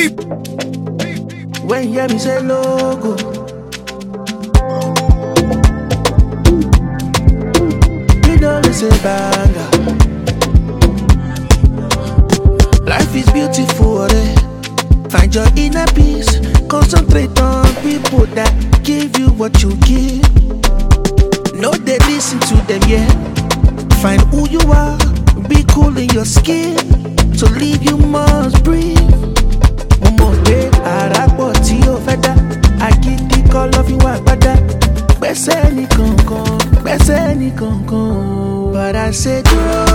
When you hear me say logo, you know they say banger. Life is beautiful, eh? Find your inner peace. Concentrate on people that give you what you give. No, they listen to them, yeah. Find who you are. Be cool in your skin. To live you must breathe. Momo pe arapo ti o fẹ́ dá. Agídí kọ́ ló fi wá gbádá. Gbẹ́sẹ̀ ní kankan, gbẹ́sẹ̀ ní kankan. But I say dúró